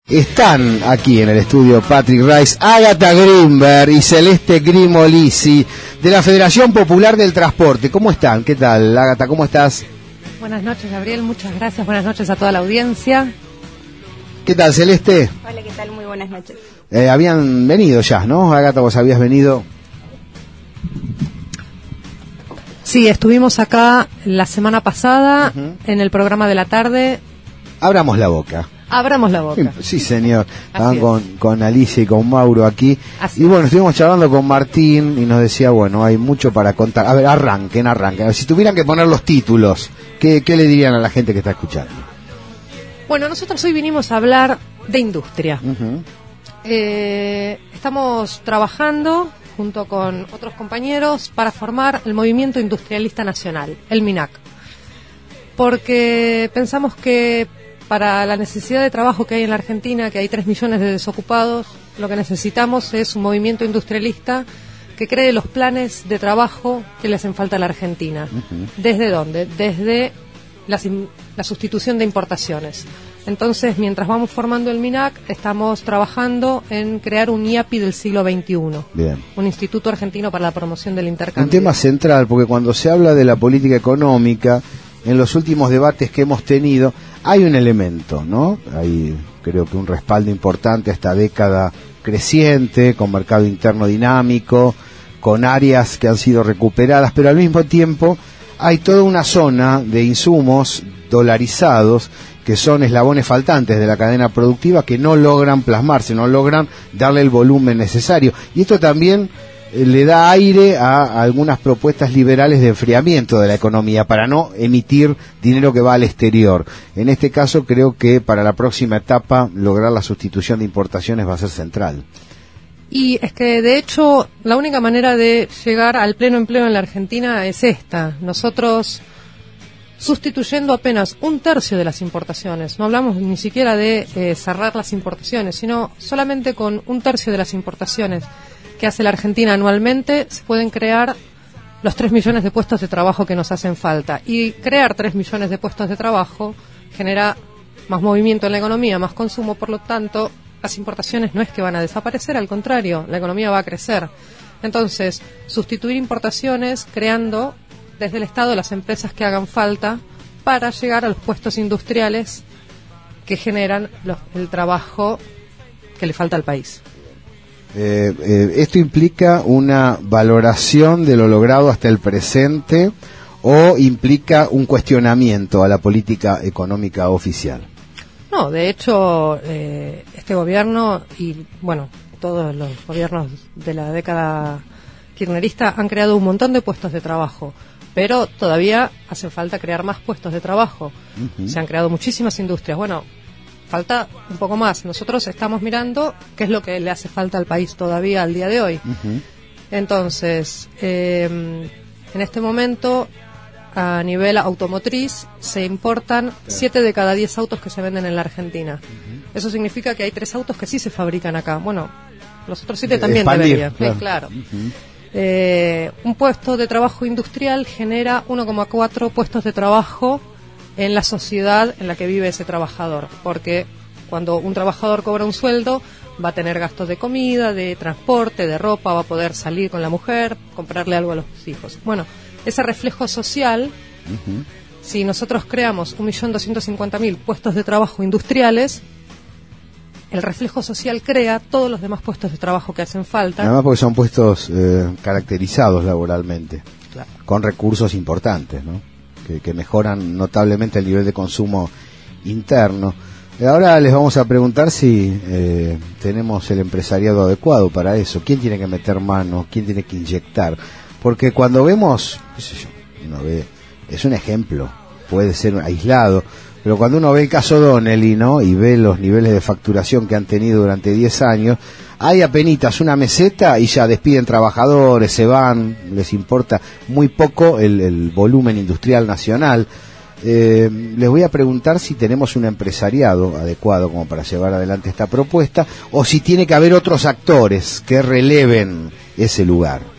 Están aquí en el estudio Patrick Rice, Ágata Grimberg y Celeste Grimolisi de la Federación Popular del Transporte. ¿Cómo están? ¿Qué tal, Ágata? ¿Cómo estás? Buenas noches, Gabriel. Muchas gracias. Buenas noches a toda la audiencia. ¿Qué tal, Celeste? Hola, ¿qué tal? Muy buenas noches. Habían venido ya, ¿no? Ágata, vos habías venido. Sí, estuvimos acá la semana pasada en el programa de la tarde. Abramos la boca. Abramos la boca. Sí, señor. Estaban con Alicia y con Mauro aquí. Así y bueno, estuvimos charlando con Martín y nos decía, bueno, hay mucho para contar. A ver, arranquen. A ver, si tuvieran que poner los títulos, ¿qué le dirían a la gente que está escuchando? Bueno, nosotros hoy vinimos a hablar de industria. Estamos trabajando junto con otros compañeros para formar el Movimiento Industrialista Nacional, el MINAC. Porque pensamos que para la necesidad de trabajo que hay en la Argentina, que hay 3 millones de desocupados, lo que necesitamos es un movimiento industrialista que cree los planes de trabajo que le hacen falta a la Argentina. ¿Desde dónde? Desde la sustitución de importaciones. Entonces, mientras vamos formando el MINAC, estamos trabajando en crear un IAPI del siglo XXI. Bien. Un Instituto Argentino para la Promoción del Intercambio. Un tema central, porque cuando se habla de la política económica, en los últimos debates que hemos tenido, hay un elemento, ¿no? Hay, creo que un respaldo importante a esta década creciente, con mercado interno dinámico, con áreas que han sido recuperadas, pero al mismo tiempo hay toda una zona de insumos dolarizados que son eslabones faltantes de la cadena productiva que no logran plasmarse, no logran darle el volumen necesario. Y esto también le da aire a algunas propuestas liberales de enfriamiento de la economía para no emitir dinero que va al exterior. En este caso creo que para la próxima etapa lograr la sustitución de importaciones va a ser central. Y es que de hecho la única manera de llegar al pleno empleo en la Argentina es esta. Nosotros, sustituyendo apenas 1/3 de las importaciones, no hablamos ni siquiera de cerrar las importaciones, sino solamente con 1/3 de las importaciones que hace la Argentina anualmente, se pueden crear los 3 millones de puestos de trabajo que nos hacen falta. Y crear 3 millones de puestos de trabajo genera más movimiento en la economía, más consumo, por lo tanto, las importaciones no es que van a desaparecer, al contrario, la economía va a crecer. Entonces, sustituir importaciones creando desde el Estado las empresas que hagan falta para llegar a los puestos industriales que generan el trabajo que le falta al país. ¿Esto implica una valoración de lo logrado hasta el presente o implica un cuestionamiento a la política económica oficial? No, de hecho, este gobierno y, bueno, todos los gobiernos de la década kirchnerista han creado un montón de puestos de trabajo, pero todavía hace falta crear más puestos de trabajo. Se han creado muchísimas industrias. Bueno, falta un poco más. Nosotros estamos mirando qué es lo que le hace falta al país todavía al día de hoy. Entonces, en este momento, a nivel automotriz, se importan 7 de cada 10 autos que se venden en la Argentina. Eso significa que hay 3 autos que sí se fabrican acá. Bueno, los otros 7 también deberían. Claro. Un puesto de trabajo industrial genera 1,4 puestos de trabajo en la sociedad en la que vive ese trabajador, porque cuando un trabajador cobra un sueldo va a tener gastos de comida, de transporte, de ropa, va a poder salir con la mujer, comprarle algo a los hijos. Bueno, ese reflejo social, si nosotros creamos 1.250.000 puestos de trabajo industriales, el reflejo social crea todos los demás puestos de trabajo que hacen falta. Además porque son puestos caracterizados laboralmente, claro, con recursos importantes, ¿no? Que mejoran notablemente el nivel de consumo interno. Ahora les vamos a preguntar si tenemos el empresariado adecuado para eso. ¿Quién tiene que meter mano? ¿Quién tiene que inyectar? Porque cuando vemos, qué sé yo, uno ve, es un ejemplo, puede ser aislado, pero cuando uno ve el caso Donnelly, ¿no? Y ve los niveles de facturación que han tenido durante 10 años, hay apenitas una meseta y ya despiden trabajadores, se van, les importa muy poco el volumen industrial nacional. Les voy a preguntar si tenemos un empresariado adecuado como para llevar adelante esta propuesta o si tiene que haber otros actores que releven ese lugar.